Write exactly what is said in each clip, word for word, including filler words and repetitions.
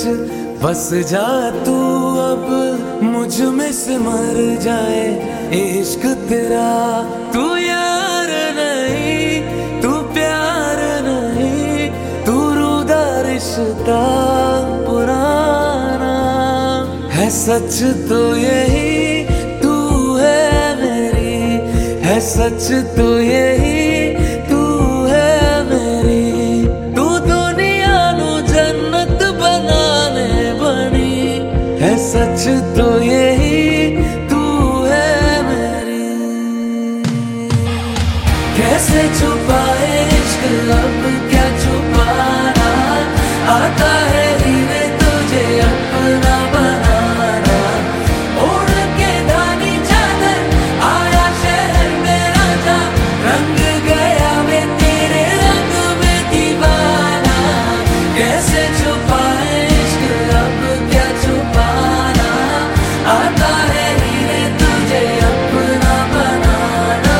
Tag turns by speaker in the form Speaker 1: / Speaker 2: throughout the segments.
Speaker 1: बस जा तू अब मुझ में से मर जाए इश्क तेरा। तू यार नहीं तू प्यार नहीं तू रूदा रिश्ता पुराना है। सच तो यही तू है मेरी है सच तो यही तू है मेरी। तू दुनिया नू जन्नत बनाने बनी है सच तो यही तू है मेरी। कैसे छुपाए इश्क अब क्या छुपाना आता है हीरे तुझे अपना बनाना। ओढ़ के धानी चादर आया शहर में राजा रंग गया मैं तेरे रंग में दीवाना। कैसे छुपाए इश्क अब क्या छुपाना आता है हीरे तुझे अपना बनाना।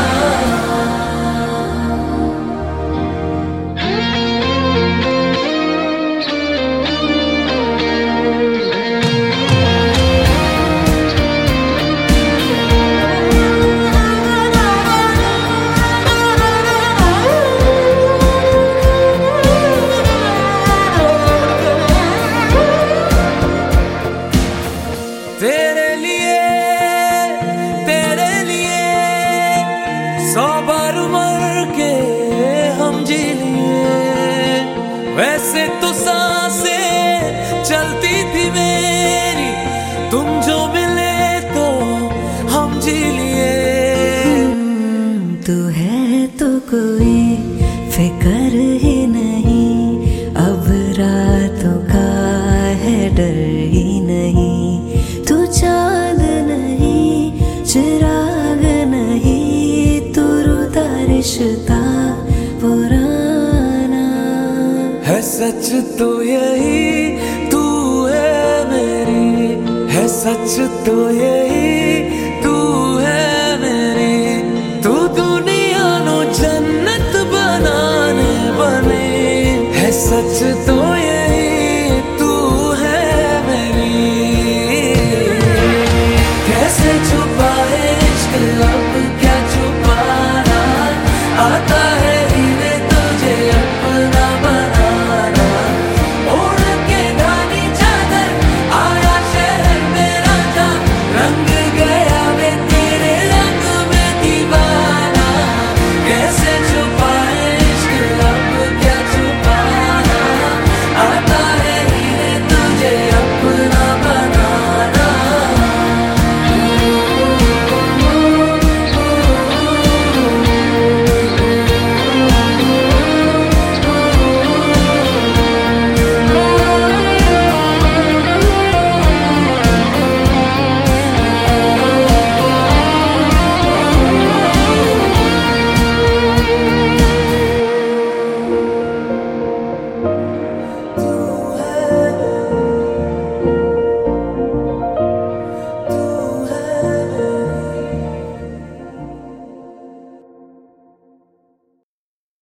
Speaker 1: तेरे लिए तेरे लिए सौ बार मर के हम जी लिए। वैसे तो सांसें चलती थी मेरी तुम जो मिले तो हम जी लिए।
Speaker 2: तू है तो कोई फिक्र ही नहीं अब रातों का है डर ही नहीं। तू चांद नहीं चिराग नहीं तू रूदा रिश्ता पुराना
Speaker 1: है सच तो यही तू है मेरी है सच तो यही तू है मेरी। तू दुनिया नो जन्नत बनाने बने है सच तो यही तू है मेरी। कैसे छुपाए इश्क अब क्या छुपाना आता है